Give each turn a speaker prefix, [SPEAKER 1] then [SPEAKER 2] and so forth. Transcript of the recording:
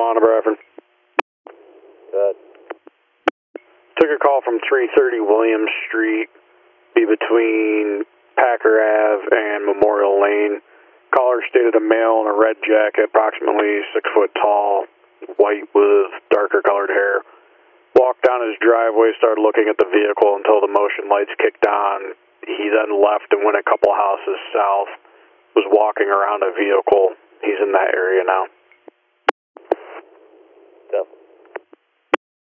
[SPEAKER 1] on to Bradford.
[SPEAKER 2] Good.
[SPEAKER 1] Took a call from 330 Williams Street, be between Packer Ave and Memorial Lane. Caller stated a male in a red jacket, approximately 6 foot tall, white with darker colored hair. Walked down his driveway, started looking at the vehicle until the motion lights kicked on. He then left and went a couple houses south, was walking around a vehicle. He's in that area now.